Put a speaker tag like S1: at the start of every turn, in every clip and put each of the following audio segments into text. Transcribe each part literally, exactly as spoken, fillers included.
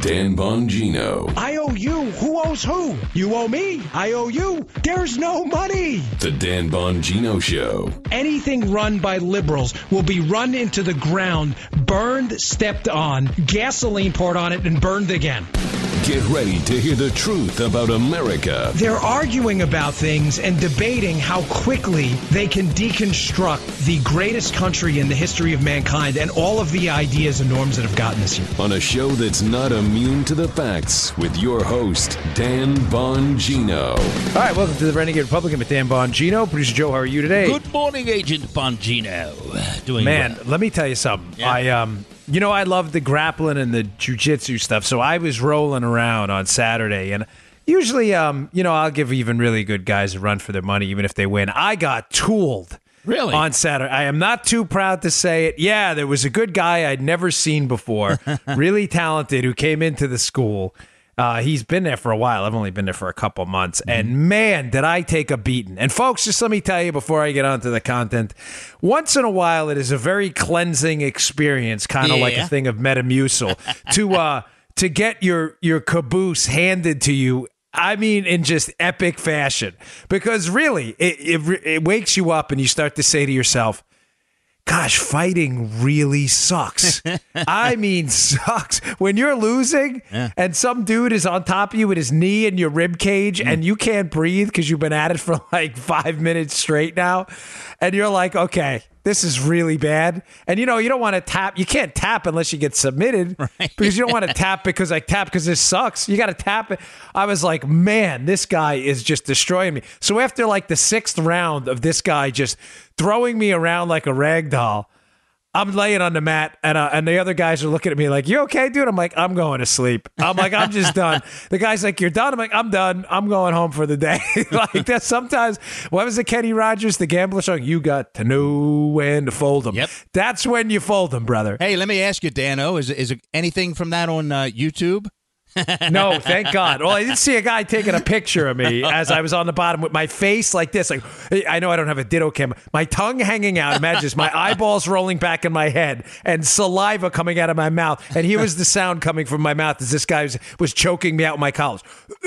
S1: Dan Bongino.
S2: I owe you. Who owes who? You owe me. I owe you. There's no money.
S1: The Dan Bongino Show.
S2: Anything run by liberals will be run into the ground, burned, stepped on, gasoline poured on it, and burned again.
S1: Get ready to hear the truth about America.
S2: They're arguing about things and debating how quickly they can deconstruct the greatest country in the history of mankind and all of the ideas and norms that have gotten us here.
S1: On a show that's not immune to the facts, with your host, Dan Bongino.
S3: All right, welcome to the Renegade Republican with Dan Bongino. Producer Joe, how are you today?
S4: Good morning, Agent Bongino. Doing
S3: Man,
S4: well.
S3: let me tell you something.
S4: Yeah.
S3: I um, you know, I love the grappling and the jiu-jitsu stuff, so I was rolling around on Saturday, and usually, um, you know, I'll give even really good guys a run for their money, even if they win. I got tooled.
S4: Really?
S3: On Saturday. I am not too proud to say it. Yeah, there was a good guy I'd never seen before, really talented, who came into the school. Uh, he's been there for a while. I've only been there for a couple months. Mm-hmm. And man, did I take a beating. And folks, just let me tell you before I get on to the content, once in a while it is a very cleansing experience, kind of
S4: yeah.
S3: like a thing of Metamucil, to uh, to get your, your caboose handed to you. I mean, in just epic fashion, because really, it, it it wakes you up and you start to say to yourself, gosh, fighting really sucks. I mean, sucks. When you're losing
S4: yeah.
S3: and some dude is on top of you with his knee in your rib cage mm. and you can't breathe because you've been at it for like five minutes straight now. And you're like, okay, this is really bad. And, you know, you don't want to tap. You can't tap unless you get submitted
S4: right.
S3: because you don't want to tap because I tap because this sucks. You got to tap it. I was like, man, this guy is just destroying me. So after like the sixth round of this guy just throwing me around like a rag doll, I'm laying on the mat, and uh, and the other guys are looking at me like, you okay, dude? I'm like, I'm going to sleep. I'm like, I'm just done. The guy's like, you're done? I'm like, I'm done. I'm going home for the day. Like that sometimes, what was the Kenny Rogers, the gambler song? You got to know when to fold them.
S4: Yep.
S3: That's when you fold them, brother.
S4: Hey, let me ask you, Dano, is, is anything from that on uh, YouTube?
S3: No, thank God. Well, I did see a guy taking a picture of me as I was on the bottom with my face like this. Like, I know I don't have a ditto camera. My tongue hanging out. Imagine this. My eyeballs rolling back in my head and saliva coming out of my mouth. And here was the sound coming from my mouth as this guy was, was choking me out with my collars.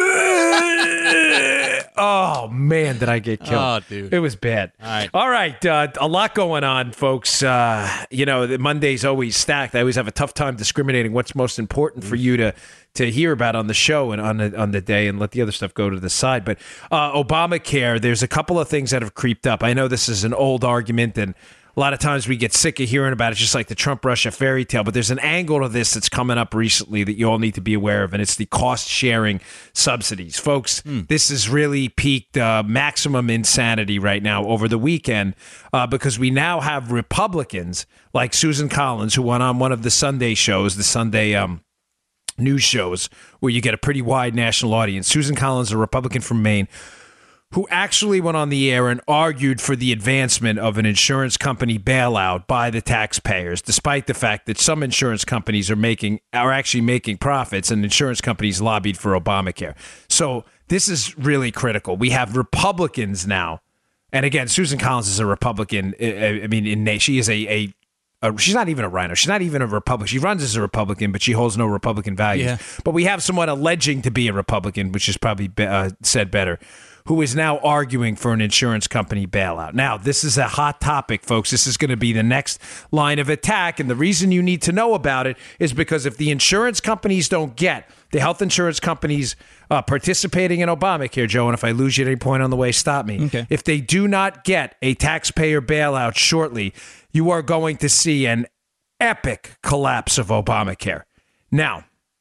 S3: Oh, man, did I get killed.
S4: Oh, dude.
S3: It was bad.
S4: All right.
S3: All right. Uh, a lot going on, folks. Uh, you know, the Monday's always stacked. I always have a tough time discriminating what's most important for you to to hear about on the show and on the on the day, and let the other stuff go to the side. But uh, Obamacare, there's a couple of things that have creeped up. I know this is an old argument, and a lot of times we get sick of hearing about it, just like the Trump-Russia fairy tale. But there's an angle to this that's coming up recently that you all need to be aware of, and it's the cost-sharing subsidies. Folks, mm. this has really peaked uh, maximum insanity right now over the weekend uh, because we now have Republicans like Susan Collins, who went on one of the Sunday shows, the Sunday um, news shows, where you get a pretty wide national audience. Susan Collins, a Republican from Maine, who actually went on the air and argued for the advancement of an insurance company bailout by the taxpayers, despite the fact that some insurance companies are making are actually making profits, and insurance companies lobbied for Obamacare. So this is really critical. We have Republicans now, and again, Susan Collins is a Republican. I mean, in she is a a Uh, she's not even a rhino. She's not even a Republican. She runs as a Republican, but she holds no Republican values.
S4: Yeah.
S3: But we have someone alleging to be a Republican, which is probably be, uh, said better, who is now arguing for an insurance company bailout. Now, this is a hot topic, folks. This is going to be the next line of attack. And the reason you need to know about it is because if the insurance companies don't get the health insurance companies uh, participating in Obamacare, Joe, and if I lose you at any point on the way, stop me.
S4: Okay.
S3: If they do not get a taxpayer bailout shortly, you are going to see an epic collapse of Obamacare. Now,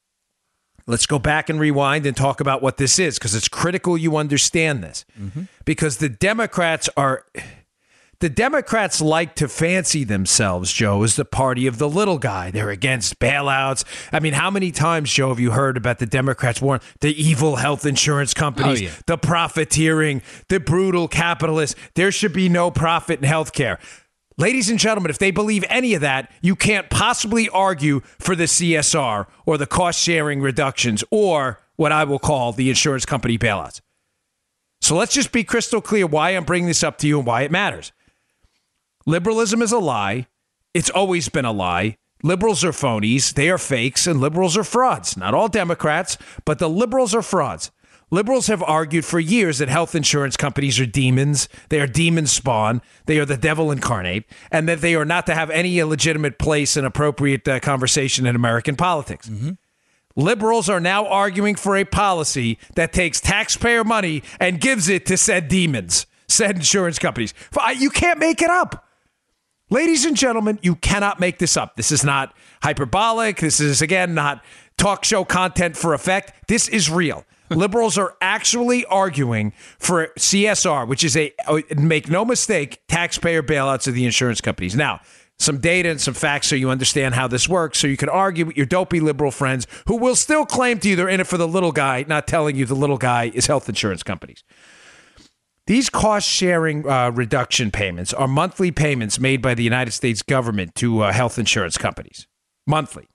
S3: let's go back and rewind and talk about what this is, because it's critical you understand this. Mm-hmm. Because the Democrats are... The Democrats like to fancy themselves, Joe, as the party of the little guy. They're against bailouts. I mean, how many times, Joe, have you heard about the Democrats warn the evil health insurance companies,
S4: oh, yeah.
S3: the profiteering, the brutal capitalists? There should be no profit in healthcare. Ladies and gentlemen, if they believe any of that, you can't possibly argue for the C S R or the cost-sharing reductions or what I will call the insurance company bailouts. So let's just be crystal clear why I'm bringing this up to you and why it matters. Liberalism is a lie. It's always been a lie. Liberals are phonies. They are fakes, and liberals are frauds. Not all Democrats, but the liberals are frauds. Liberals have argued for years that health insurance companies are demons. They are demon spawn. They are the devil incarnate, and that they are not to have any legitimate place and appropriate uh, conversation in American politics. Mm-hmm. Liberals are now arguing for a policy that takes taxpayer money and gives it to said demons, said insurance companies. You can't make it up. Ladies and gentlemen, you cannot make this up. This is not hyperbolic. This is, again, not talk show content for effect. This is real. Liberals are actually arguing for C S R, which is a, make no mistake, taxpayer bailouts of the insurance companies. Now, some data and some facts so you understand how this works, so you can argue with your dopey liberal friends who will still claim to you they're in it for the little guy, not telling you the little guy is health insurance companies. These cost-sharing uh, reduction payments are monthly payments made by the United States government to uh, health insurance companies. Monthly.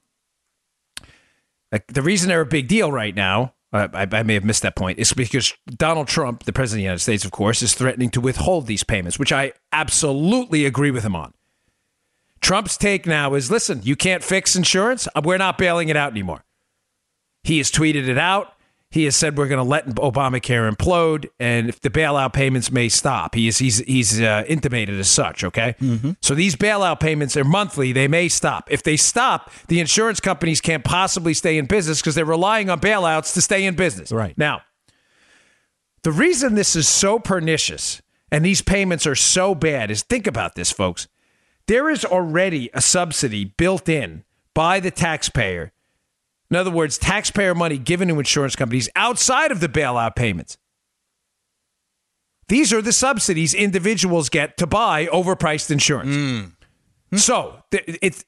S3: Like, the reason they're a big deal right now, uh, I, I may have missed that point, is because Donald Trump, the president of the United States, of course, is threatening to withhold these payments, which I absolutely agree with him on. Trump's take now is, listen, you can't fix insurance. We're not bailing it out anymore. He has tweeted it out. He has said we're going to let Obamacare implode, and if the bailout payments may stop. He is, he's he's uh, intimated as such, okay? Mm-hmm. So these bailout payments are monthly. They may stop. If they stop, the insurance companies can't possibly stay in business because they're relying on bailouts to stay in business.
S4: Right.
S3: Now, the reason this is so pernicious and these payments are so bad is, think about this, folks. There is already a subsidy built in by the taxpayer. In other words, taxpayer money given to insurance companies outside of the bailout payments. These are the subsidies individuals get to buy overpriced insurance. Mm. So it's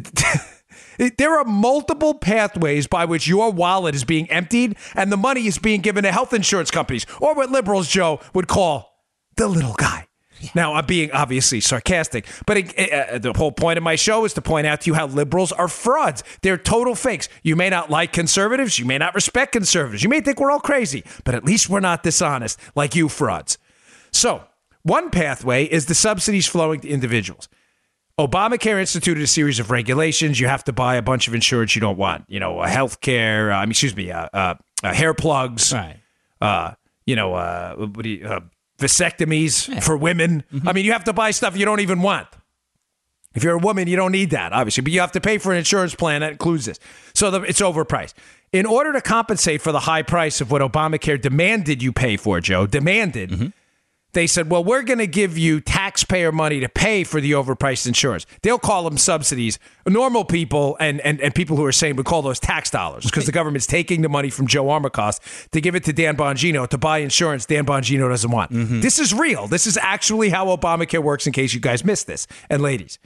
S3: it, there are multiple pathways by which your wallet is being emptied and the money is being given to health insurance companies, or what liberals, Joe, would call the little guy. Now, I'm being obviously sarcastic, but it, uh, the whole point of my show is to point out to you how liberals are frauds. They're total fakes. You may not like conservatives. You may not respect conservatives. You may think we're all crazy, but at least we're not dishonest like you frauds. So one pathway is the subsidies flowing to individuals. Obamacare instituted a series of regulations. You have to buy a bunch of insurance you don't want. You know, health care, uh, excuse me, uh, uh, uh, hair plugs,
S4: right.
S3: uh, you know, uh, what do you, uh, vasectomies yeah. for women. Mm-hmm. I mean, you have to buy stuff you don't even want. If you're a woman, you don't need that, obviously, but you have to pay for an insurance plan that includes this. So the, it's overpriced. In order to compensate for the high price of what Obamacare demanded you pay for, Joe, demanded, mm-hmm. they said, well, we're going to give you taxpayer money to pay for the overpriced insurance. They'll call them subsidies. Normal people and, and, and people who are sane would call those tax dollars because the government's taking the money from Joe Armacost to give it to Dan Bongino to buy insurance Dan Bongino doesn't want. Mm-hmm. This is real. This is actually how Obamacare works, in case you guys missed this. And ladies.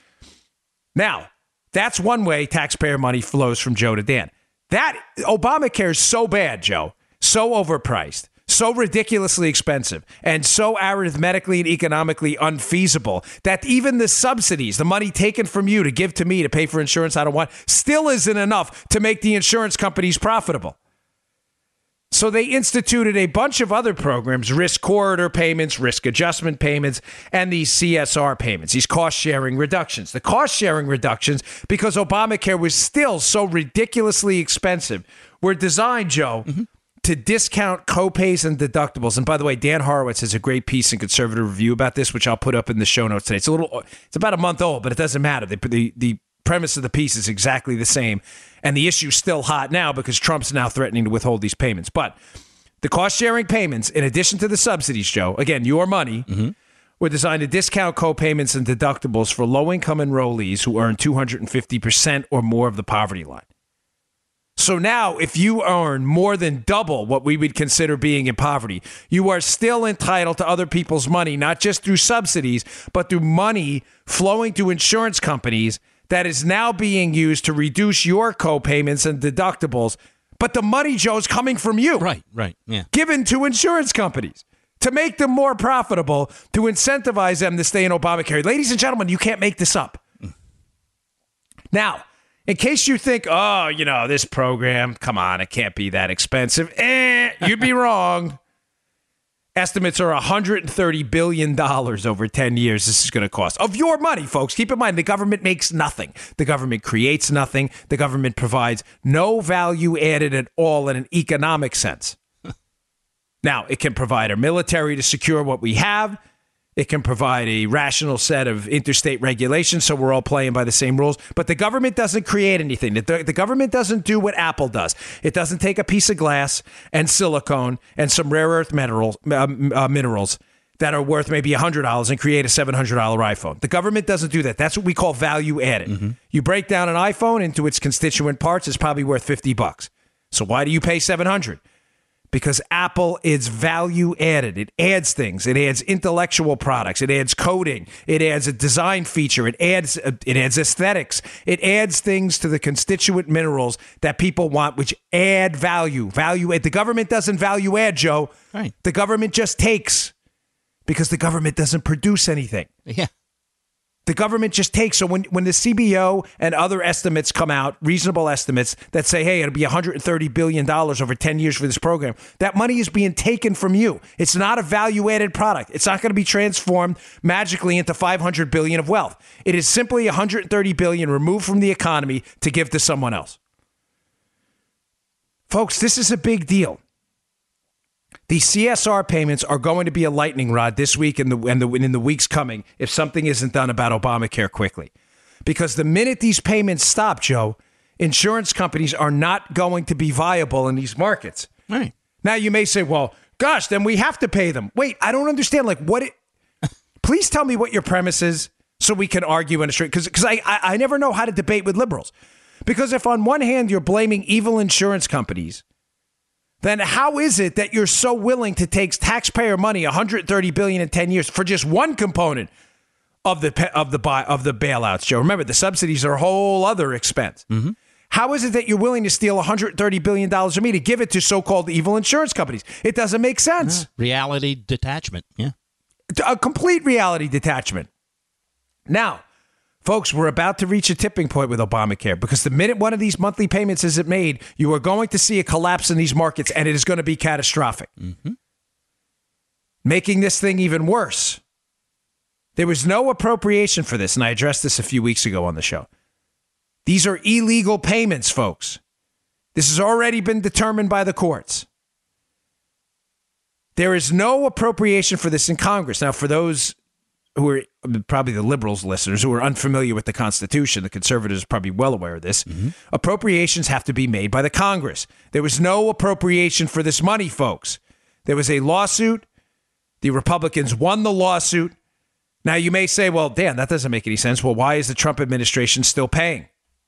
S3: Now, that's one way taxpayer money flows from Joe to Dan. That Obamacare is so bad, Joe, so overpriced, so ridiculously expensive, and so arithmetically and economically unfeasible that even the subsidies, the money taken from you to give to me to pay for insurance I don't want, still isn't enough to make the insurance companies profitable. So they instituted a bunch of other programs, risk corridor payments, risk adjustment payments, and these C S R payments, these cost-sharing reductions. The cost-sharing reductions, because Obamacare was still so ridiculously expensive, were designed, Joe, mm-hmm. to discount copays and deductibles. And by the way, Dan Horowitz has a great piece in Conservative Review about this, which I'll put up in the show notes today. It's a little, it's about a month old, but it doesn't matter. The, the, the premise of the piece is exactly the same. And the issue's still hot now because Trump's now threatening to withhold these payments. But the cost-sharing payments, in addition to the subsidies, Joe, again, your money, mm-hmm. were designed to discount copayments and deductibles for low-income enrollees who earn two hundred fifty percent or more of the poverty line. So now, if you earn more than double what we would consider being in poverty, you are still entitled to other people's money, not just through subsidies, but through money flowing to insurance companies that is now being used to reduce your co-payments and deductibles. But the money, Joe, is coming from you.
S4: Right, right, yeah.
S3: Given to insurance companies to make them more profitable, to incentivize them to stay in Obamacare. Ladies and gentlemen, you can't make this up. Mm. Now, in case you think, oh, you know, this program, come on, it can't be that expensive. Eh, you'd be wrong. Estimates are one hundred thirty billion dollars over ten years this is going to cost. Of your money, folks. Keep in mind, the government makes nothing. The government creates nothing. The government provides no value added at all in an economic sense. Now, it can provide our military to secure what we have. It can provide a rational set of interstate regulations so we're all playing by the same rules. But the government doesn't create anything. The, the government doesn't do what Apple does. It doesn't take a piece of glass and silicone and some rare earth minerals, uh, uh, minerals that are worth maybe one hundred dollars and create a seven hundred dollars iPhone. The government doesn't do that. That's what we call value added. Mm-hmm. You break down an iPhone into its constituent parts, it's probably worth fifty bucks. So why do you pay seven hundred dollars? Because Apple is value added. It adds things. It adds intellectual products. It adds coding. It adds a design feature. It adds it adds aesthetics. It adds things to the constituent minerals that people want, which add value. Value add. The government doesn't value add, Joe.
S4: Right.
S3: The government just takes because the government doesn't produce anything.
S4: Yeah.
S3: The government just takes. So when, when the C B O and other estimates come out, reasonable estimates that say, hey, it'll be one hundred thirty billion dollars over ten years for this program, that money is being taken from you. It's not a value-added product. It's not going to be transformed magically into five hundred billion dollars of wealth. It is simply one hundred thirty billion dollars removed from the economy to give to someone else. Folks, this is a big deal. These C S R payments are going to be a lightning rod this week and, the, and, the, and in the weeks coming if something isn't done about Obamacare quickly. Because the minute these payments stop, Joe, insurance companies are not going to be viable in these markets.
S4: Right.
S3: Now, you may say, well, gosh, then we have to pay them. Wait, I don't understand. Like, what? It, please tell me what your premise is so we can argue in a straight. Because because I, I, I never know how to debate with liberals. Because if on one hand you're blaming evil insurance companies, then how is it that you're so willing to take taxpayer money, one hundred thirty billion dollars in ten years, for just one component of the of the of the bailouts, Joe? Remember, the subsidies are a whole other expense. Mm-hmm. How is it that you're willing to steal one hundred thirty billion dollars from me to give it to so-called evil insurance companies? It doesn't make sense.
S4: Yeah. Reality detachment, yeah.
S3: A complete reality detachment. Now, folks, we're about to reach a tipping point with Obamacare because the minute one of these monthly payments isn't made, you are going to see a collapse in these markets, and it is going to be catastrophic. Mm-hmm. Making this thing even worse. There was no appropriation for this, and I addressed this a few weeks ago on the show. These are illegal payments, folks. This has already been determined by the courts. There is no appropriation for this in Congress. Now, for those who are probably the liberals listeners who are unfamiliar with the Constitution, the conservatives are probably well aware of this. Mm-hmm. Appropriations have to be made by the Congress. There was no appropriation for this money, folks. There was a lawsuit. The Republicans won the lawsuit. Now, you may say, well, Dan, that doesn't make any sense. Well, why is the Trump administration still paying?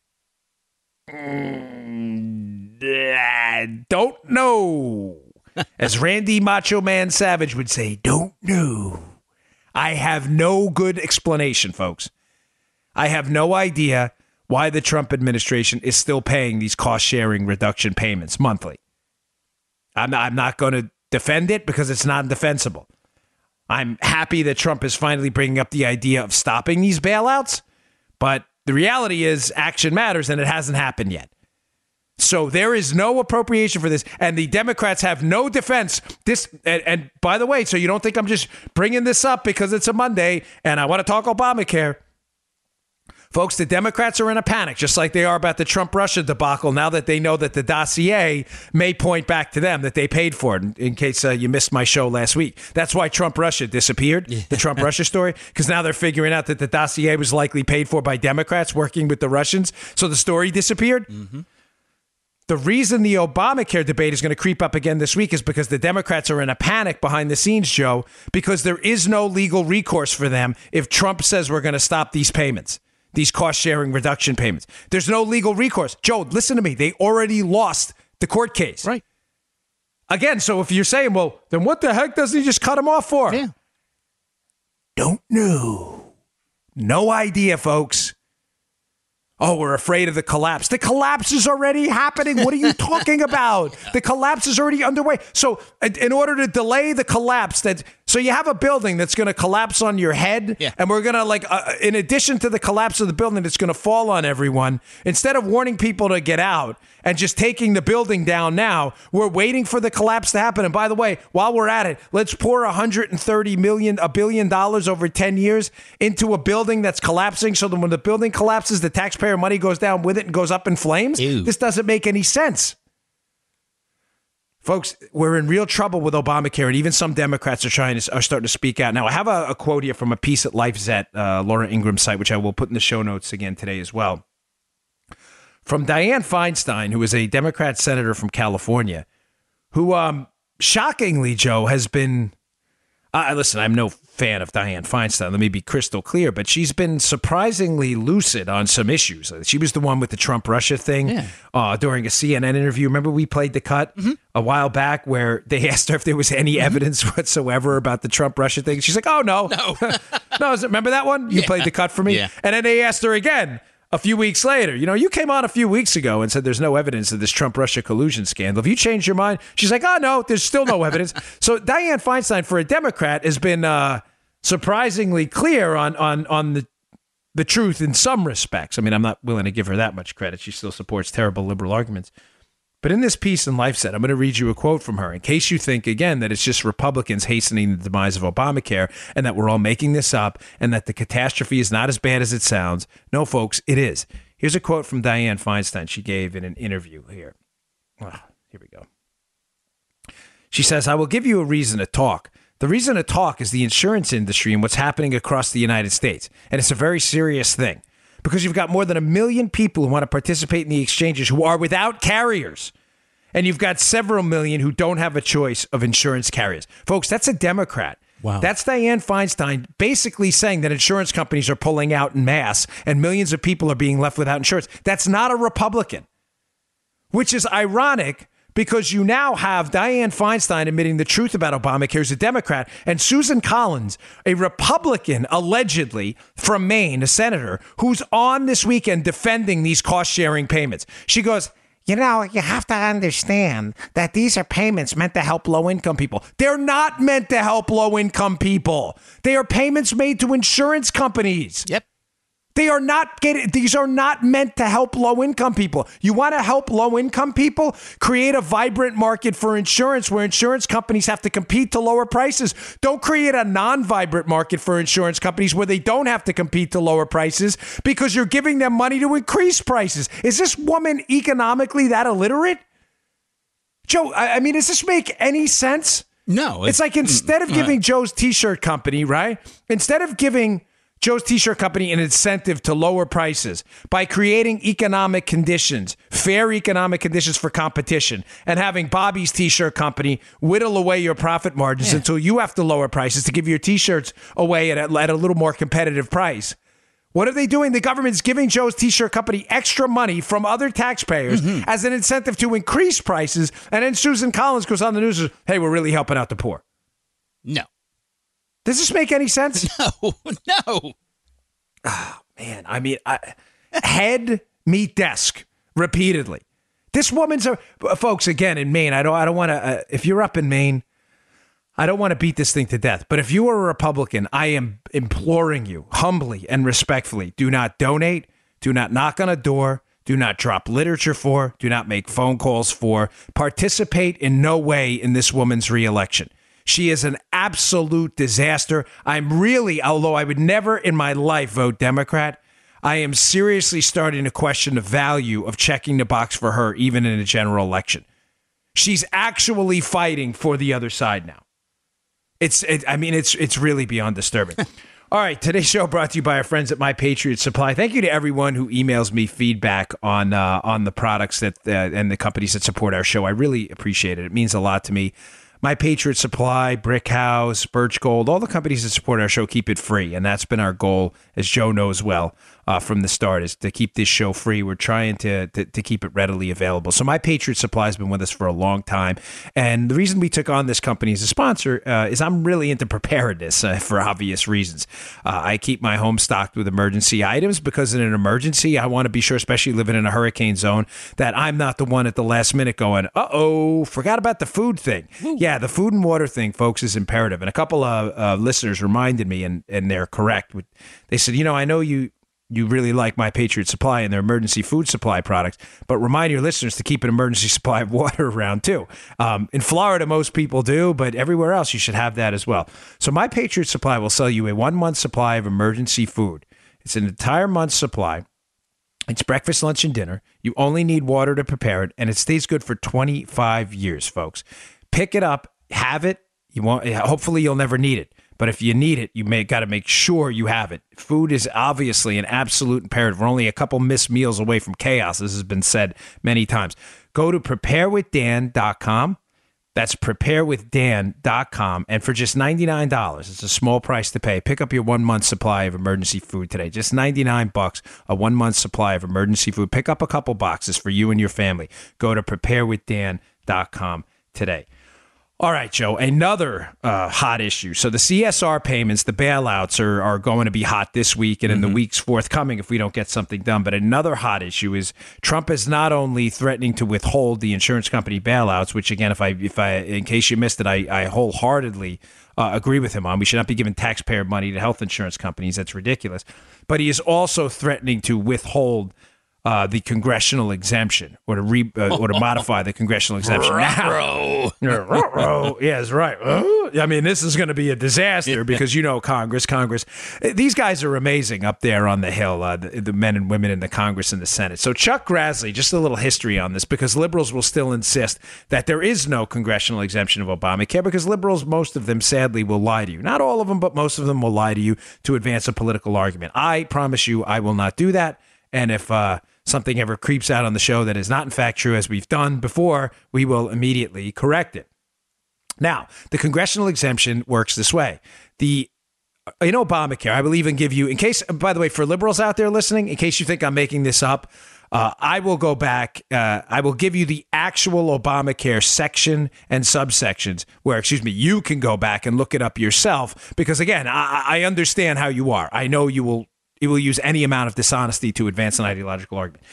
S3: Mm, I don't know. As Randy Macho Man Savage would say, don't know. I have no good explanation, folks. I have no idea why the Trump administration is still paying these cost-sharing reduction payments monthly. I'm not, I'm not going to defend it because it's non-defensible. I'm happy that Trump is finally bringing up the idea of stopping these bailouts, but the reality is action matters, and it hasn't happened yet. So there is no appropriation for this, and the Democrats have no defense. This, and, and by the way, so you don't think I'm just bringing this up because it's a Monday and I want to talk Obamacare. Folks, the Democrats are in a panic, just like they are about the Trump-Russia debacle, now that they know that the dossier may point back to them, that they paid for it, in, in case uh, you missed my show last week. That's why Trump-Russia disappeared, yeah. The Trump-Russia story, because now they're figuring out that the dossier was likely paid for by Democrats working with the Russians, so the story disappeared. Mm-hmm. The reason the Obamacare debate is going to creep up again this week is because the Democrats are in a panic behind the scenes, Joe, because there is no legal recourse for them if Trump says we're going to stop these payments, these cost-sharing reduction payments. There's no legal recourse. Joe, listen to me. They already lost the court case.
S4: Right.
S3: Again, so if you're saying, well, then what the heck doesn't he just cut him off for?
S4: Yeah.
S3: Don't know. No idea, folks. Oh, we're afraid of the collapse. The collapse is already happening. What are you talking about? The collapse is already underway. So in order to delay the collapse, that So you have a building that's going to collapse on your head,
S4: Yeah.
S3: and we're going to, like, uh, in addition to the collapse of the building that's going to fall on everyone, instead of warning people to get out and just taking the building down now, we're waiting for the collapse to happen. And by the way, while we're at it, let's pour one hundred thirty million dollars, a billion dollars over ten years into a building that's collapsing so that when the building collapses, the taxpayer money goes down with it and goes up in flames.
S4: Ew.
S3: This doesn't make any sense. Folks, we're in real trouble with Obamacare, and even some Democrats are trying to are starting to speak out. Now, I have a, a quote here from a piece at LifeZet, uh, Laura Ingram's site, which I will put in the show notes again today as well, from Dianne Feinstein, who is a Democrat senator from California, who, um, shockingly, Joe, has been. Uh, listen, I'm no fan of Dianne Feinstein. Let me be crystal clear, but she's been surprisingly lucid on some issues. She was the one with the Trump-Russia thing
S4: Yeah.
S3: uh, during a C N N interview. Remember we played the cut mm-hmm. a while back where they asked her if there was any mm-hmm. evidence whatsoever about the Trump-Russia thing. She's like, oh, no.
S4: No.
S3: no, is it, remember that one? You
S4: Yeah.
S3: played the cut for me?
S4: Yeah.
S3: And then they asked her again a few weeks later. You know, you came on a few weeks ago and said there's no evidence of this Trump-Russia collusion scandal. Have you changed your mind? She's like, oh, no, there's still no evidence. So Dianne Feinstein, for a Democrat, has been uh, surprisingly clear on on on the the truth in some respects. I mean, I'm not willing to give her that much credit. She still supports terrible liberal arguments. But in this piece in LifeZet, I'm going to read you a quote from her in case you think, again, that it's just Republicans hastening the demise of Obamacare and that we're all making this up and that the catastrophe is not as bad as it sounds. No, folks, it is. Here's a quote from Dianne Feinstein she gave in an interview here. Oh, here we go. She says, I will give you a reason to talk. The reason to talk is the insurance industry and what's happening across the United States. And it's a very serious thing. Because you've got more than a million people who want to participate in the exchanges who are without carriers. And you've got several million who don't have a choice of insurance carriers. Folks, that's a Democrat.
S4: Wow.
S3: That's Dianne Feinstein basically saying that insurance companies are pulling out en masse and millions of people are being left without insurance. That's not a Republican. Which is ironic because you now have Dianne Feinstein admitting the truth about Obamacare as a Democrat, and Susan Collins, a Republican, allegedly, from Maine, a senator, who's on this weekend defending these cost-sharing payments. She goes, you know, you have to understand that these are payments meant to help low-income people. They're not meant to help low-income people. They are payments made to insurance companies.
S4: Yep.
S3: They are not getting, these are not meant to help low-income people. You want to help low-income people? Create a vibrant market for insurance where insurance companies have to compete to lower prices. Don't create a non-vibrant market for insurance companies where they don't have to compete to lower prices because you're giving them money to increase prices. Is this woman economically that illiterate? Joe, I, I mean, does this make any sense?
S4: No.
S3: It's like instead of giving Joe's T-shirt company, right? Instead of giving Joe's T-shirt company an incentive to lower prices by creating economic conditions, fair economic conditions for competition, and having Bobby's T-shirt company whittle away your profit margins yeah. until you have to lower prices to give your T-shirts away at a, at a little more competitive price. What are they doing? The government's giving Joe's T-shirt company extra money from other taxpayers mm-hmm. as an incentive to increase prices, and then Susan Collins goes on the news and says, hey, we're really helping out the poor.
S4: No.
S3: Does this make any sense?
S4: No, no.
S3: Oh, man. I mean, I, head meet desk repeatedly. This woman's a folks again in Maine. I don't. I don't want to. Uh, if you're up in Maine, I don't want to beat this thing to death. But if you are a Republican, I am imploring you humbly and respectfully: do not donate. Do not knock on a door. Do not drop literature for. Do not make phone calls for. Participate in no way in this woman's reelection. She is an absolute disaster. I'm really, although I would never in my life vote Democrat, I am seriously starting to question the value of checking the box for her, even in a general election. She's actually fighting for the other side now. It's, it, I mean, it's it's really beyond disturbing. All right, today's show brought to you by our friends at My Patriot Supply. Thank you to everyone who emails me feedback on uh, on the products that uh, and the companies that support our show. I really appreciate it. It means a lot to me. My Patriot Supply, Brick House, Birch Gold, all the companies that support our show keep it free, and that's been our goal, as Joe knows well, uh, from the start is to keep this show free. We're trying to, to to keep it readily available. So My Patriot Supply has been with us for a long time. And the reason we took on this company as a sponsor uh, is I'm really into preparedness uh, for obvious reasons. Uh, I keep my home stocked with emergency items because in an emergency, I want to be sure, especially living in a hurricane zone, that I'm not the one at the last minute going, uh-oh, forgot about the food thing. Ooh. Yeah, the food and water thing, folks, is imperative. And a couple of uh, listeners reminded me, and, and they're correct. They said, you know, I know you you really like My Patriot Supply and their emergency food supply products, but remind your listeners to keep an emergency supply of water around too. Um, in Florida, most people do, but everywhere else, you should have that as well. So My Patriot Supply will sell you a one-month supply of emergency food. It's an entire month's supply. It's breakfast, lunch, and dinner. You only need water to prepare it, and it stays good for twenty-five years, folks. Pick it up, have it. You won't. Hopefully, you'll never need it. But if you need it, you may got to make sure you have it. Food is obviously an absolute imperative. We're only a couple missed meals away from chaos. This has been said many times. Go to prepare with dan dot com. That's prepare with dan dot com. And for just ninety-nine dollars, it's a small price to pay. Pick up your one-month supply of emergency food today. Just ninety-nine bucks, a one-month supply of emergency food. Pick up a couple boxes for you and your family. Go to prepare with dan dot com today. All right, Joe, another uh, hot issue. So the C S R payments, the bailouts are, are going to be hot this week and in mm-hmm. the weeks forthcoming if we don't get something done. But another hot issue is Trump is not only threatening to withhold the insurance company bailouts, which, again, if I, if I, in case you missed it, I, I wholeheartedly uh, agree with him on. We should not be giving taxpayer money to health insurance companies. That's ridiculous. But he is also threatening to withhold Uh, the congressional exemption, or to re, uh, or to modify the congressional exemption. Now, yeah, that's right. I mean, this is going to be a disaster because, you know, Congress, Congress, these guys are amazing up there on the Hill, uh, the, the men and women in the Congress and the Senate. So Chuck Grassley, just a little history on this, because liberals will still insist that there is no congressional exemption of Obamacare, because liberals, most of them, sadly, will lie to you. Not all of them, but most of them will lie to you to advance a political argument. I promise you I will not do that. And if uh, something ever creeps out on the show that is not in fact true, as we've done before, we will immediately correct it. Now, the congressional exemption works this way. The in Obamacare, I will even give you, in case, by the way, for liberals out there listening, in case you think I'm making this up, uh, I will go back. Uh, I will give you the actual Obamacare section and subsections where, excuse me, you can go back and look it up yourself. Because again, I, I understand how you are. I know you will. He will use any amount of dishonesty to advance an ideological argument.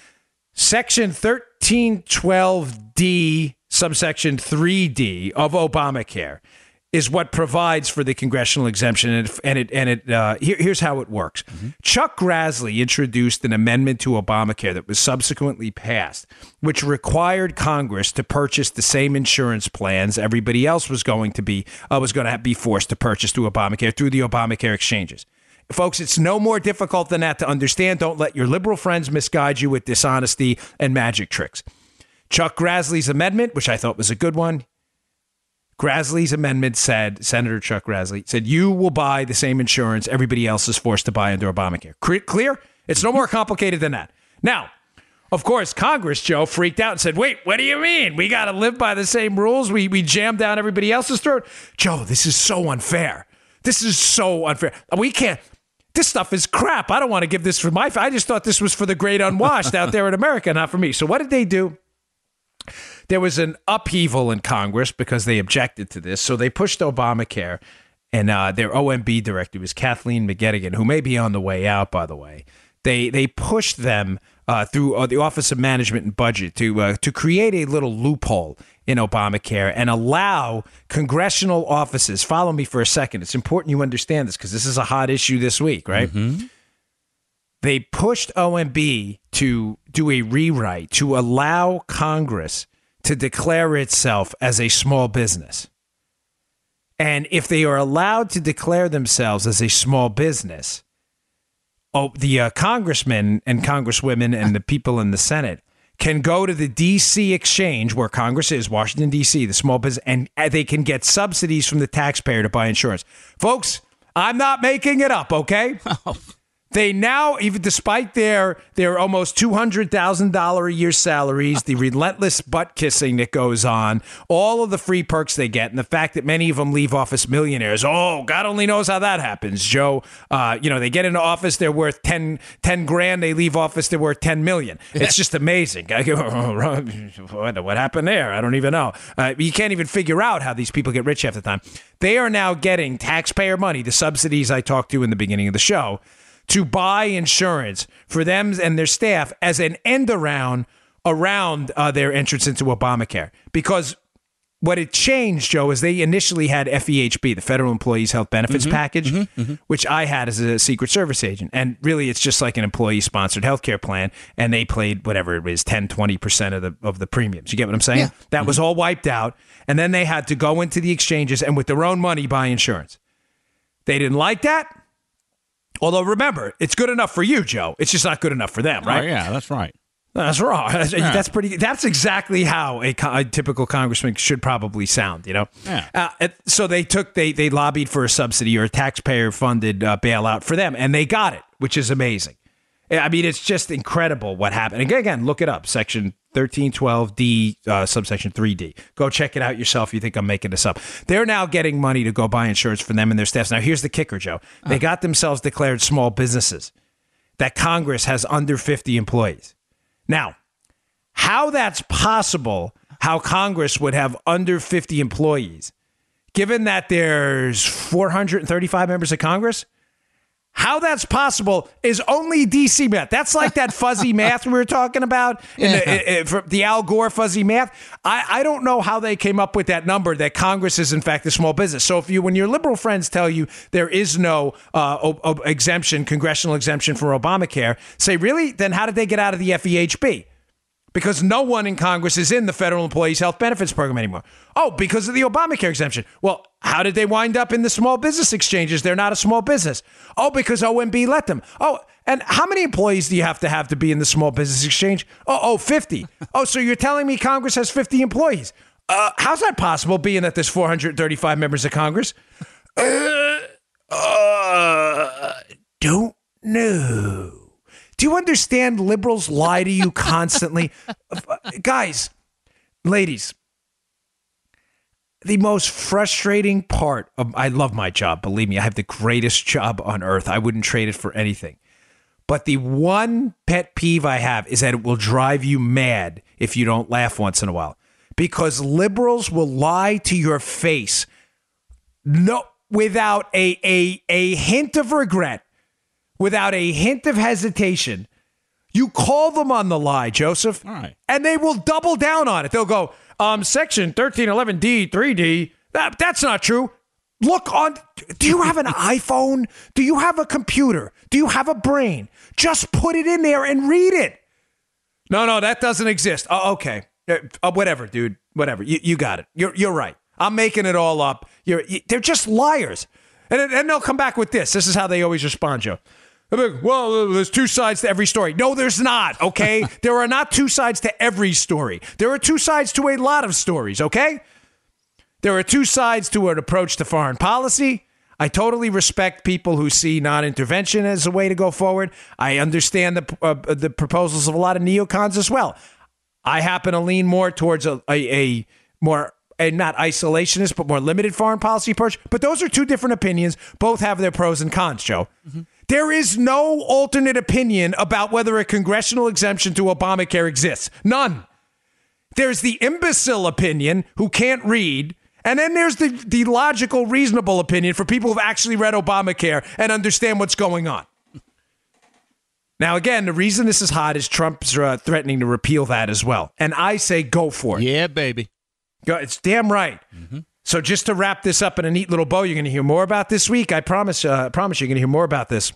S3: Section thirteen twelve D, subsection three D of Obamacare is what provides for the congressional exemption. And it, and it, and it uh, here, here's how it works. Mm-hmm. Chuck Grassley introduced an amendment to Obamacare that was subsequently passed, which required Congress to purchase the same insurance plans everybody else was going to be, uh, was going to be forced to purchase through Obamacare, through the Obamacare exchanges. Folks, it's no more difficult than that to understand. Don't let your liberal friends misguide you with dishonesty and magic tricks. Chuck Grassley's amendment, which I thought was a good one, Grassley's amendment said, Senator Chuck Grassley said, you will buy the same insurance everybody else is forced to buy under Obamacare. Clear? It's no more complicated than that. Now, of course, Congress, Joe, freaked out and said, wait, what do you mean? We got to live by the same rules? We, we jam down everybody else's throat? Joe, this is so unfair. This is so unfair. We can't. This stuff is crap. I don't want to give this for my. I just thought this was for the great unwashed out there in America, not for me. So what did they do? There was an upheaval in Congress because they objected to this. So they pushed Obamacare, and uh, their O M B director was Kathleen McGettigan, who may be on the way out, by the way. They they pushed them uh, through uh, the Office of Management and Budget to uh, to create a little loophole in Obamacare and allow congressional offices. Follow me for a second. It's important you understand this because this is a hot issue this week, right? Mm-hmm. They pushed O M B to do a rewrite to allow Congress to declare itself as a small business. And if they are allowed to declare themselves as a small business, oh, the uh, congressmen and congresswomen and the people in the Senate can go to the D C exchange where Congress is, Washington, D C, the small business, and they can get subsidies from the taxpayer to buy insurance. Folks, I'm not making it up, okay? They now, even despite their their almost two hundred thousand dollars a year salaries, the relentless butt kissing that goes on, all of the free perks they get, and the fact that many of them leave office millionaires. Oh, God only knows how that happens, Joe. Uh, you know, they get into office, they're worth ten, ten grand. They leave office, they're worth ten million. It's just amazing. I go, oh, what, what happened there? I don't even know. Uh, you can't even figure out how these people get rich half the time. They are now getting taxpayer money, the subsidies I talked to in the beginning of the show, to buy insurance for them and their staff as an end around around uh, their entrance into Obamacare. Because what it changed, Joe, is they initially had F E H B, the Federal Employees Health Benefits
S4: mm-hmm,
S3: Package,
S4: mm-hmm, mm-hmm.
S3: which I had as a Secret Service agent. And really, it's just like an employee-sponsored healthcare plan, and they played whatever it was, ten, twenty percent of the of the premiums. You get what I'm saying?
S4: Yeah.
S3: That
S4: mm-hmm.
S3: was all wiped out, and then they had to go into the exchanges and with their own money buy insurance. They didn't like that. Although, remember, it's good enough for you, Joe. It's just not good enough for them, right?
S4: Oh, yeah, that's right.
S3: That's wrong. That's,
S4: yeah. that's
S3: pretty. That's exactly how a, a typical congressman should probably sound. You know.
S4: Yeah.
S3: Uh, so they took they they lobbied for a subsidy or a taxpayer funded uh, bailout for them, and they got it, which is amazing. I mean, it's just incredible what happened. Again, again, look it up. Section thirteen twelve D, uh, subsection three D. Go check it out yourself. If you think I'm making this up. They're now getting money to go buy insurance for them and their staffs. Now, here's the kicker, Joe. They got themselves declared small businesses that Congress has under fifty employees. Now, how that's possible, how Congress would have under fifty employees, given that there's four hundred thirty-five members of Congress, how that's possible is only D C math. That's like that fuzzy math we were talking about, in
S4: yeah.
S3: the, in, in, the Al Gore fuzzy math. I, I don't know how they came up with that number that Congress is, in fact, a small business. So if you, when your liberal friends tell you there is no uh, o- o- exemption, congressional exemption for Obamacare, say, really? Then how did they get out of the F E H B? Because no one in Congress is in the Federal Employees Health Benefits Program anymore. Oh, because of the Obamacare exemption. Well, how did they wind up in the small business exchanges? They're not a small business. Oh, because O M B let them. Oh, and how many employees do you have to have to be in the small business exchange? Oh, oh, fifty. Oh, so you're telling me Congress has fifty employees? Uh, how's that possible, being that there's four hundred thirty-five members of Congress? Uh, uh, don't know. Do you understand liberals lie to you constantly? Guys, ladies, the most frustrating part of, I love my job. Believe me, I have the greatest job on earth. I wouldn't trade it for anything. But the one pet peeve I have is that it will drive you mad if you don't laugh once in a while. Because liberals will lie to your face no, without a, a, a hint of regret. Without a hint of hesitation, you call them on the lie, Joseph,
S4: all right,
S3: and they will double down on it. They'll go, um, section thirteen eleven D, three D, that, that's not true. Look on, do you have an iPhone? Do you have a computer? Do you have a brain? Just put it in there and read it. No, no, that doesn't exist. Oh, okay. Uh, whatever, dude. Whatever. You, you got it. You're, you're right. I'm making it all up. You're, you, they're just liars. And, and they'll come back with this. This is how they always respond, Joe. Well, there's two sides to every story. No, there's not, okay? There are not two sides to every story. There are two sides to a lot of stories, okay? There are two sides to an approach to foreign policy. I totally respect people who see non-intervention as a way to go forward. I understand the uh, the proposals of a lot of neocons as well. I happen to lean more towards a, a, a more... a not isolationist, but more limited foreign policy approach. But those are two different opinions. Both have their pros and cons, Joe. Mm-hmm. There is no alternate opinion about whether a congressional exemption to Obamacare exists. None. There's the imbecile opinion who can't read, and then there's the, the logical, reasonable opinion for people who've actually read Obamacare and understand what's going on. Now, again, the reason this is hot is Trump's uh, threatening to repeal that as well. And I say go for it.
S4: Yeah, baby.
S3: It's damn right. Mm-hmm. So just to wrap this up in a neat little bow, you're going to hear more about this week. I promise, uh, I promise you're going to hear more about this.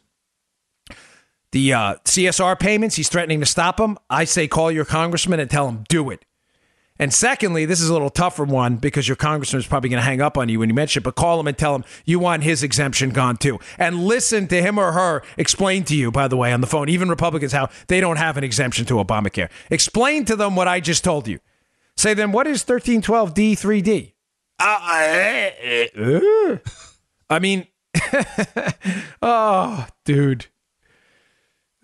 S3: The uh, C S R payments, he's threatening to stop them. I say call your congressman and tell him, do it. And secondly, this is a little tougher one because your congressman is probably going to hang up on you when you mention it, but call him and tell him you want his exemption gone too. And listen to him or her explain to you, by the way, on the phone, even Republicans, how they don't have an exemption to Obamacare. Explain to them what I just told you. Say then, what is thirteen twelve D three D? Uh, uh, I mean, oh, dude.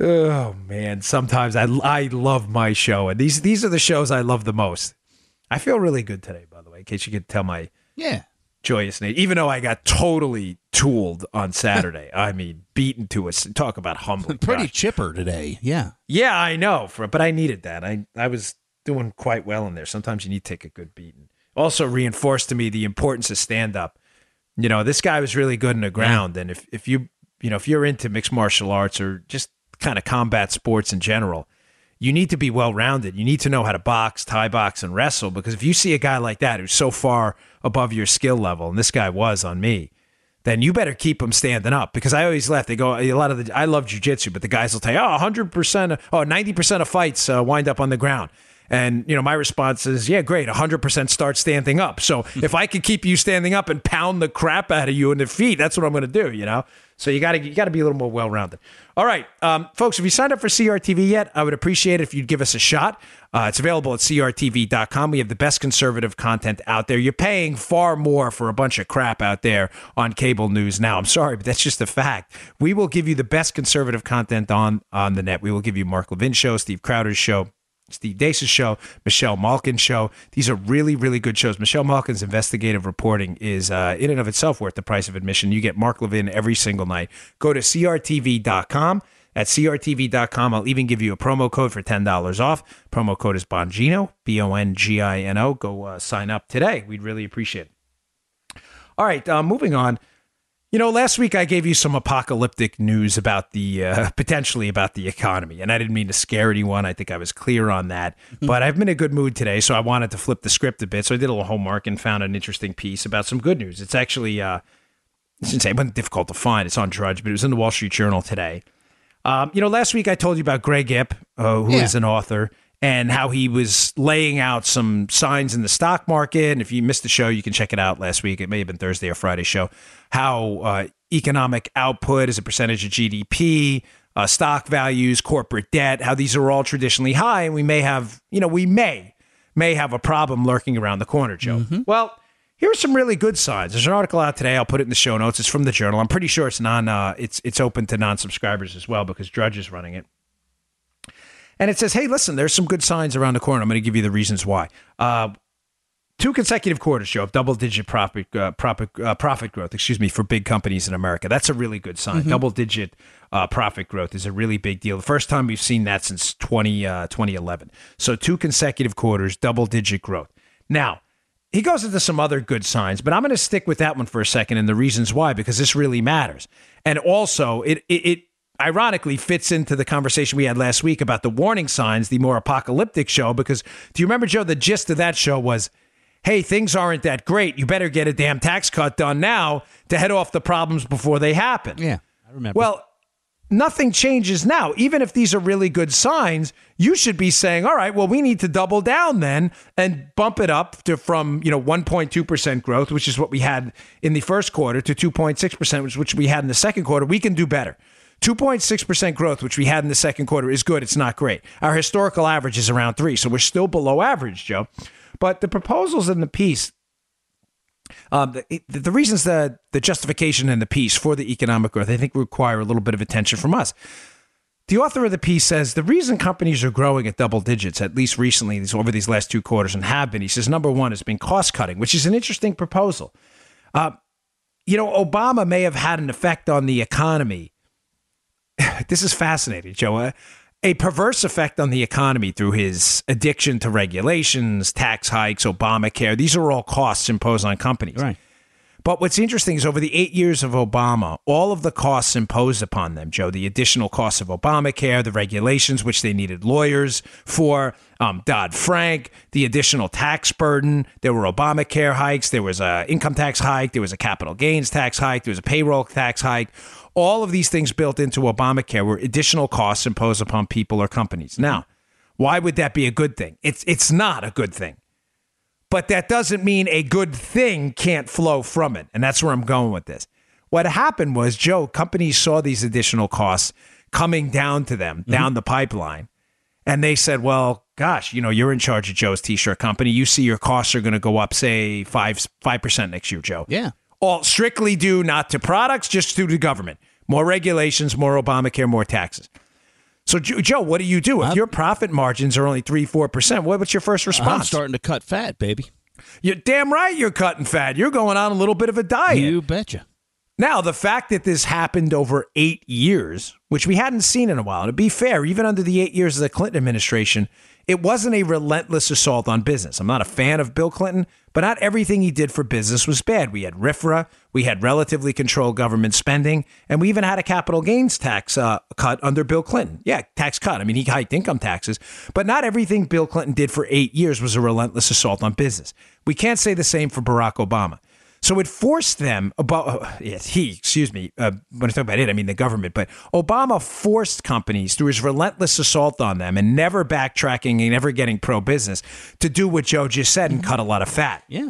S3: Oh man, sometimes I I love my show, and these these are the shows I love the most. I feel really good today, by the way, in case you could tell my
S4: Yeah.
S3: joyous nature. Even though I got totally tooled on Saturday, I mean, beaten to us. Talk about humbling.
S4: Pretty
S3: Gosh.
S4: chipper today. Yeah.
S3: Yeah, I know, for but I needed that. I I was doing quite well in there. Sometimes you need to take a good beating. Also reinforced to me the importance of stand up. You know, this guy was really good in the ground, and if if you you know if you're into mixed martial arts or just kind of combat sports in general, you need to be well-rounded. You need to know how to box, Thai box, and wrestle, because if you see a guy like that who's so far above your skill level, and this guy was on me, then you better keep him standing up, because I always laugh. They go, a lot of the, I love jiu-jitsu, but the guys will tell you, oh, one hundred percent, of, oh, ninety percent of fights uh, wind up on the ground. And, you know, my response is, yeah, great, one hundred percent start standing up. So if I could keep you standing up and pound the crap out of you in the feet, that's what I'm going to do, you know? So you got to you got to be a little more well-rounded. All right, um, folks, if you signed up for C R T V yet, I would appreciate it if you'd give us a shot. Uh, it's available at C R T V dot com. We have the best conservative content out there. You're paying far more for a bunch of crap out there on cable news now. I'm sorry, but that's just a fact. We will give you the best conservative content on, on the net. We will give you Mark Levin show, Steve Crowder's show, Steve Deace's show, Michelle Malkin's show. These are really, really good shows. Michelle Malkin's investigative reporting is uh, in and of itself worth the price of admission. You get Mark Levin every single night. Go to C R T V dot com. At C R T V dot com, I'll even give you a promo code for ten dollars off. Promo code is Bongino, B O N G I N O. Go uh, sign up today. We'd really appreciate it. All right, uh, moving on. You know, last week I gave you some apocalyptic news about the, uh, potentially about the economy, and I didn't mean to scare anyone. I think I was clear on that, mm-hmm. but I've been in a good mood today, so I wanted to flip the script a bit. So I did a little homework and found an interesting piece about some good news. It's actually, uh, I shouldn't say it wasn't difficult to find. It's on Drudge, but it was in the Wall Street Journal today. Um, you know, last week I told you about Greg Ip, uh, who yeah. is an author, and how he was laying out some signs in the stock market. And if you missed the show, you can check it out last week. It may have been Thursday or Friday show. How uh, economic output is a percentage of G D P, uh, stock values, corporate debt, how these are all traditionally high. And we may have, you know, we may, may have a problem lurking around the corner, Joe. Mm-hmm. Well, here's some really good signs. There's an article out today. I'll put it in the show notes. It's from the Journal. I'm pretty sure it's non. Uh, it's it's open to non-subscribers as well, because Drudge is running it. And it says, hey, listen, there's some good signs around the corner. I'm going to give you the reasons why. Uh, two consecutive quarters, Joe, of double-digit profit, uh, profit, uh, profit growth, excuse me, for big companies in America. That's a really good sign. Mm-hmm. Double-digit uh, profit growth is a really big deal. The first time we've seen that since twenty, uh, twenty eleven. So two consecutive quarters, double-digit growth. Now, he goes into some other good signs, but I'm going to stick with that one for a second and the reasons why, because this really matters. And also, it it, it ironically fits into the conversation we had last week about the warning signs, the more apocalyptic show, because do you remember, Joe, the gist of that show was, hey, things aren't that great. You better get a damn tax cut done now to head off the problems before they happen.
S4: Yeah, I remember.
S3: Well, nothing changes now. Even if these are really good signs, you should be saying, all right, well, we need to double down then and bump it up to from, you know, one point two percent growth, which is what we had in the first quarter, to two point six percent, which, which we had in the second quarter. We can do better. two point six percent growth, which we had in the second quarter, is good. It's not great. Our historical average is around three, so we're still below average, Joe. But the proposals in the piece, um, the, the reasons that the justification in the piece for the economic growth, I think, require a little bit of attention from us. The author of the piece says the reason companies are growing at double digits, at least recently, these, over these last two quarters, and have been, he says, number one has been cost cutting, which is an interesting proposal. Uh, you know, Obama may have had an effect on the economy. This is fascinating, Joe. A perverse effect on the economy through his addiction to regulations, tax hikes, Obamacare. These are all costs imposed on companies.
S4: Right.
S3: But what's interesting is over the eight years of Obama, all of the costs imposed upon them, Joe, the additional costs of Obamacare, the regulations, which they needed lawyers for, um, Dodd-Frank, the additional tax burden, there were Obamacare hikes, there was an income tax hike, there was a capital gains tax hike, there was a payroll tax hike. All of these things built into Obamacare were additional costs imposed upon people or companies. Now, why would that be a good thing? It's it's not a good thing. But that doesn't mean a good thing can't flow from it. And that's where I'm going with this. What happened was, Joe, companies saw these additional costs coming down to them, mm-hmm. down the pipeline. And they said, well, gosh, you know, you're in charge of Joe's T-shirt company. You see your costs are going to go up, say, five, 5% next year, Joe.
S4: Yeah.
S3: All strictly due not to products, just due to government. More regulations, more Obamacare, more taxes. So, Joe, what do you do? If
S4: I'm,
S3: your profit margins are only three, four percent, what, what's your first response?
S4: I'm starting to cut fat, baby.
S3: You're damn right you're cutting fat. You're going on a little bit of a diet.
S4: You betcha.
S3: Now, the fact that this happened over eight years, which we hadn't seen in a while, to be fair, even under the eight years of the Clinton administration, it wasn't a relentless assault on business. I'm not a fan of Bill Clinton, but not everything he did for business was bad. We had R F R A, we had relatively controlled government spending, and we even had a capital gains tax uh, cut under Bill Clinton. Yeah, tax cut. I mean, he hiked income taxes, but not everything Bill Clinton did for eight years was a relentless assault on business. We can't say the same for Barack Obama. So it forced them about uh, yes, he, excuse me, uh, when I talk about it, I mean the government, but Obama forced companies through his relentless assault on them and never backtracking and never getting pro-business to do what Joe just said and cut a lot of fat.
S4: Yeah.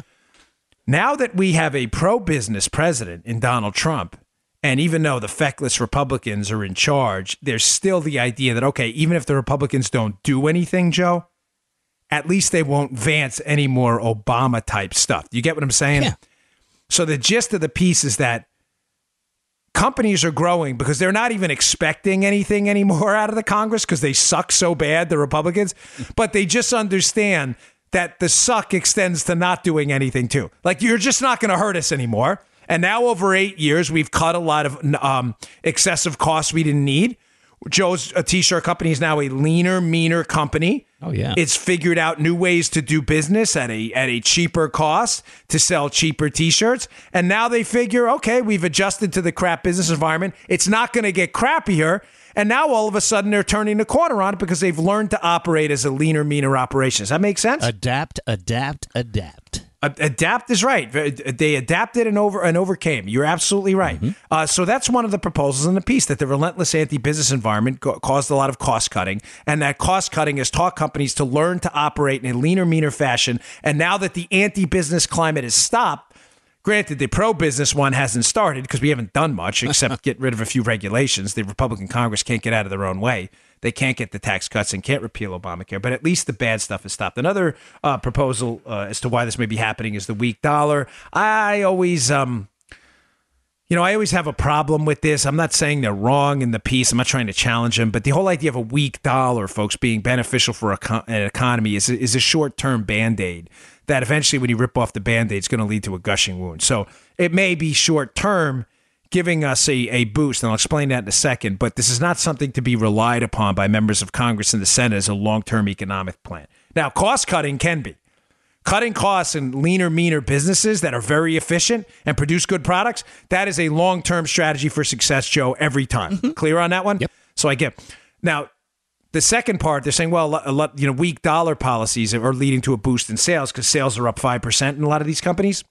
S3: Now that we have a pro-business president in Donald Trump, and even though the feckless Republicans are in charge, there's still the idea that, okay, even if the Republicans don't do anything, Joe, at least they won't advance any more Obama-type stuff. You get what I'm saying?
S4: Yeah.
S3: So the gist of the piece is that companies are growing because they're not even expecting anything anymore out of the Congress because they suck so bad, the Republicans, but they just understand that the suck extends to not doing anything too. Like, you're just not going to hurt us anymore. And now over eight years, we've cut a lot of um, excessive costs we didn't need. Joe's a t-shirt company is now a leaner, meaner company.
S4: Oh, yeah.
S3: It's figured out new ways to do business at a at a cheaper cost to sell cheaper t-shirts. And now they figure, okay, we've adjusted to the crap business environment. It's not going to get crappier. And now all of a sudden they're turning the corner on it because they've learned to operate as a leaner, meaner operation. Does that make sense?
S4: Adapt, adapt, adapt.
S3: Adapt is right. They adapted and over and overcame. You're absolutely right. Mm-hmm. Uh, so that's one of the proposals in the piece, that the relentless anti-business environment co- caused a lot of cost cutting, and that cost cutting has taught companies to learn to operate in a leaner, meaner fashion. And now that the anti-business climate has stopped, granted, the pro-business one hasn't started because we haven't done much except get rid of a few regulations. The Republican Congress can't get out of their own way. They can't get the tax cuts and can't repeal Obamacare, but at least the bad stuff has stopped. Another uh, proposal uh, as to why this may be happening is the weak dollar. I always, um, you know, I always have a problem with this. I'm not saying they're wrong in the piece. I'm not trying to challenge them, but the whole idea of a weak dollar, folks, being beneficial for a co- an economy is, is a short-term Band-Aid that eventually, when you rip off the Band-Aid, it's going to lead to a gushing wound. So it may be short-term, giving us a, a boost, and I'll explain that in a second, but this is not something to be relied upon by members of Congress and the Senate as a long-term economic plan. Now, cost-cutting can be. Cutting costs in leaner, meaner businesses that are very efficient and produce good products, that is a long-term strategy for success, Joe, every time. Mm-hmm. Clear on that one?
S4: Yep.
S3: So I get. Now, the second part, they're saying, well, a lot, you know, weak dollar policies are leading to a boost in sales because sales are up five percent in a lot of these companies.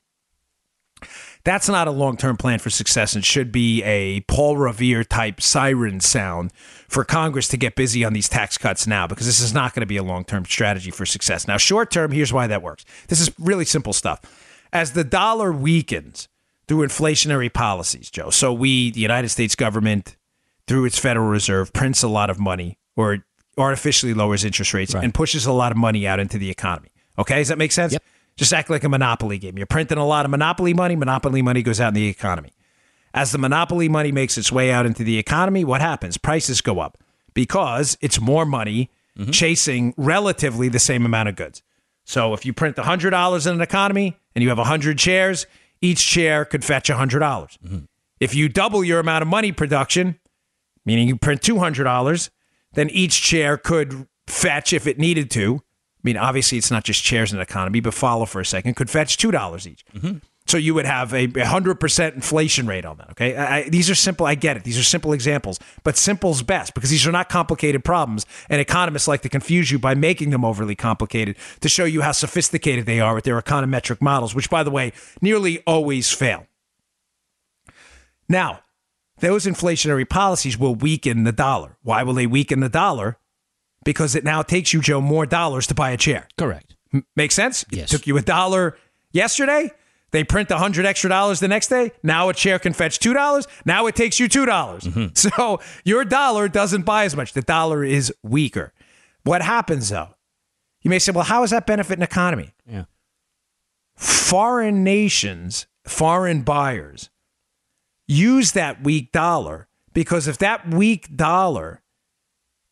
S3: That's not a long-term plan for success and should be a Paul Revere type siren sound for Congress to get busy on these tax cuts now, because this is not going to be a long-term strategy for success. Now, short-term, here's why that works. This is really simple stuff. As the dollar weakens through inflationary policies, Joe, so we, the United States government, through its Federal Reserve, prints a lot of money or artificially lowers interest rates right. and pushes a lot of money out into the economy. Okay, does that make sense?
S4: Yep.
S3: Just act like a monopoly game. You're printing a lot of monopoly money. Monopoly money goes out in the economy. As the monopoly money makes its way out into the economy, what happens? Prices go up because it's more money mm-hmm. chasing relatively the same amount of goods. So if you print one hundred dollars in an economy and you have one hundred shares, each share could fetch one hundred dollars. Mm-hmm. If you double your amount of money production, meaning you print two hundred dollars, then each share could fetch, if it needed to, I mean, obviously, it's not just shares in an economy, but follow for a second, could fetch two dollars each. Mm-hmm. So you would have a one hundred percent inflation rate on that, okay? I, these are simple. I get it. These are simple examples, but simple's best because these are not complicated problems, and economists like to confuse you by making them overly complicated to show you how sophisticated they are with their econometric models, which, by the way, nearly always fail. Now, those inflationary policies will weaken the dollar. Why will they weaken the dollar? Because it now takes you, Joe, more dollars to buy a chair.
S4: Correct.
S3: M- make sense?
S4: Yes.
S3: It took you a dollar yesterday. They print one hundred extra dollars the next day. Now a chair can fetch two dollars. Now it takes you two dollars. Mm-hmm. So your dollar doesn't buy as much. The dollar is weaker. What happens, though? You may say, well, how does that benefit an economy?
S4: Yeah.
S3: Foreign nations, foreign buyers use that weak dollar because if that weak dollar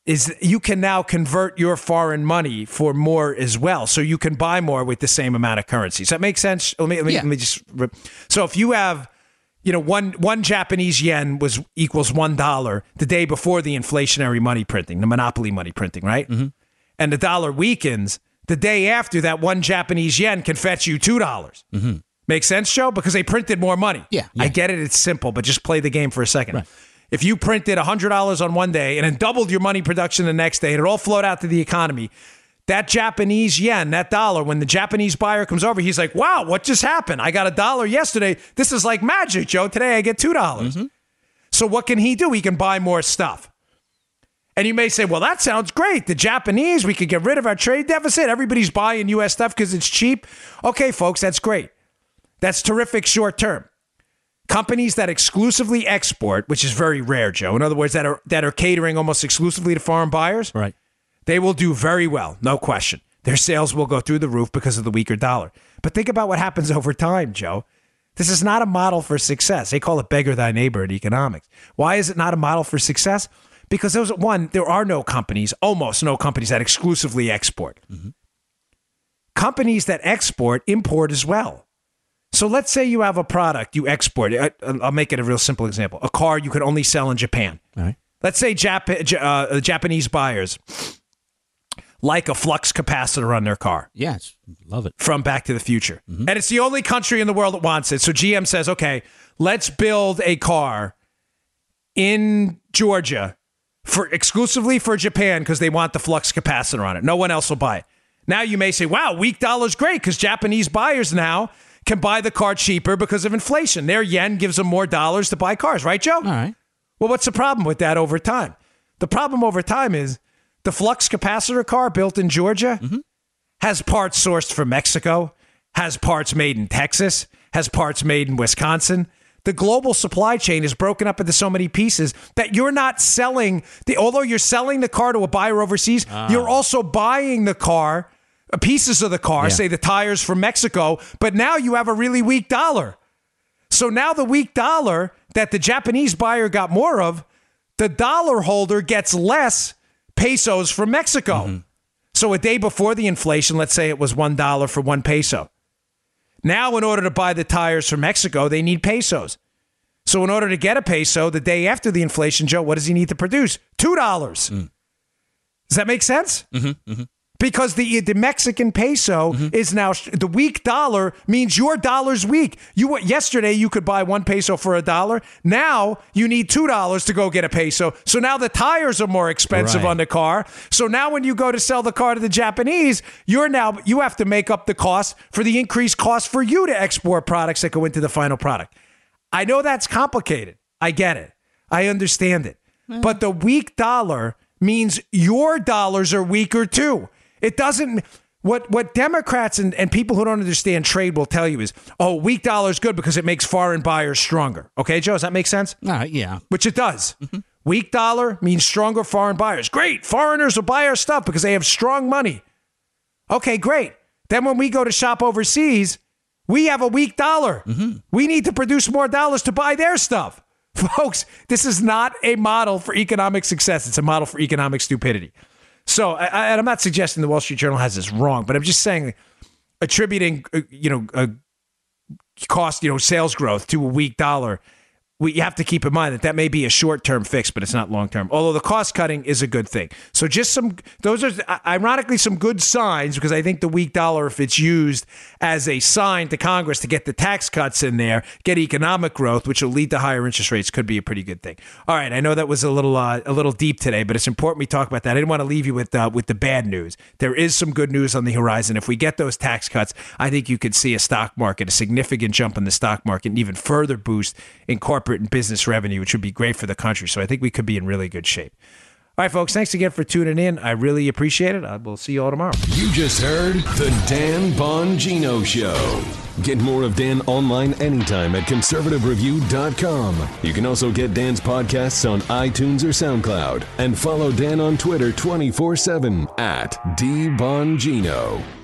S2: is you can now convert your foreign money for more as well. So you can buy more with the same amount of currency. Does that make sense? Let me, let me,
S4: Yeah.
S2: let me just. So if you have, you know, one one Japanese yen was equals one dollar the day before the inflationary money printing, the monopoly money printing, right? Mm-hmm. And the dollar weakens, the day after that one Japanese yen can fetch you two dollars. Mm-hmm. Make sense, Joe? Because they printed more money.
S4: Yeah, yeah.
S2: I get it. It's simple, but just play the game for a second.
S4: Right.
S2: If you printed one hundred dollars on one day and then doubled your money production the next day and it all flowed out to the economy, that Japanese yen, that dollar, when the Japanese buyer comes over, he's like, wow, what just happened? I got a dollar yesterday. This is like magic, Joe. Today I get two dollars. Mm-hmm. So what can he do? He can buy more stuff. And you may say, well, that sounds great. The Japanese, we could get rid of our trade deficit. Everybody's buying U S stuff because it's cheap. Okay, folks, that's great. That's terrific short term. Companies that exclusively export, which is very rare, Joe, in other words, that are that are catering almost exclusively to foreign buyers,
S4: Right.
S2: they will do very well, no question. Their sales will go through the roof because of the weaker dollar. But think about what happens over time, Joe. This is not a model for success. They call it beggar thy neighbor in economics. Why is it not a model for success? Because those one, there are no companies, almost no companies that exclusively export. Mm-hmm. Companies that export import as well. So let's say you have a product you export. I, I'll make it a real simple example. A car you could only sell in Japan.
S4: All right.
S2: Let's say Jap- uh, Japanese buyers like a flux capacitor on their car.
S4: Yes. Love it.
S2: From Back to the Future. Mm-hmm. And it's the only country in the world that wants it. So G M says, okay, let's build a car in Georgia for exclusively for Japan because they want the flux capacitor on it. No one else will buy it. Now you may say, wow, weak dollar's great because Japanese buyers now can buy the car cheaper because of inflation. Their yen gives them more dollars to buy cars. Right, Joe?
S4: All right.
S2: Well, what's the problem with that over time? The problem over time is the flux capacitor car built in Georgia mm-hmm. has parts sourced from Mexico, has parts made in Texas, has parts made in Wisconsin. The global supply chain is broken up into so many pieces that you're not selling. The, although you're selling the car to a buyer overseas, ah. you're also buying the car, pieces of the car, yeah. say the tires from Mexico, but now you have a really weak dollar. So now the weak dollar that the Japanese buyer got more of, the dollar holder gets less pesos from Mexico. Mm-hmm. So a day before the inflation, let's say it was one dollar for one peso. Now, in order to buy the tires from Mexico, they need pesos. So in order to get a peso, the day after the inflation, Joe, what does he need to produce? two dollars. Mm. Does that make sense? Mm-hmm, mm-hmm. Because the the Mexican peso mm-hmm. is now, the weak dollar means your dollar's weak. You Yesterday, you could buy one peso for a dollar. Now, you need two dollars to go get a peso. So now the tires are more expensive right. on the car. So now when you go to sell the car to the Japanese, you're now, you have to make up the cost for the increased cost for you to export products that go into the final product. I know that's complicated. I get it. I understand it. Mm. But the weak dollar means your dollars are weaker too. It doesn't, what what Democrats and, and people who don't understand trade will tell you is, oh, weak dollar is good because it makes foreign buyers stronger. Okay, Joe, does that make sense?
S4: Uh, yeah.
S2: Which it does. Mm-hmm. Weak dollar means stronger foreign buyers. Great. Foreigners will buy our stuff because they have strong money. Okay, great. Then when we go to shop overseas, we have a weak dollar. Mm-hmm. We need to produce more dollars to buy their stuff. Folks, this is not a model for economic success. It's a model for economic stupidity. So, I, I'm not suggesting the Wall Street Journal has this wrong, but I'm just saying attributing, uh, you know, a cost, you know, sales growth to a weak dollar, we you have to keep in mind that that may be a short-term fix, but it's not long-term. Although the cost cutting is a good thing. So just some, those are ironically some good signs because I think the weak dollar, if it's used as a sign to Congress to get the tax cuts in there, get economic growth, which will lead to higher interest rates, could be a pretty good thing. All right, I know that was a little uh, a little deep today, but it's important we talk about that. I didn't want to leave you with uh, with the bad news. There is some good news on the horizon. If we get those tax cuts, I think you could see a stock market, a significant jump in the stock market, and even further boost in corporate and business revenue, which would be great for the country. So I think we could be in really good shape. All right, folks, thanks again for tuning in. I really appreciate it. I will see you all tomorrow.
S1: You just heard The Dan Bongino Show. Get more of Dan online anytime at conservative review dot com. You can also get Dan's podcasts on iTunes or SoundCloud. And follow Dan on Twitter twenty-four seven at D Bongino.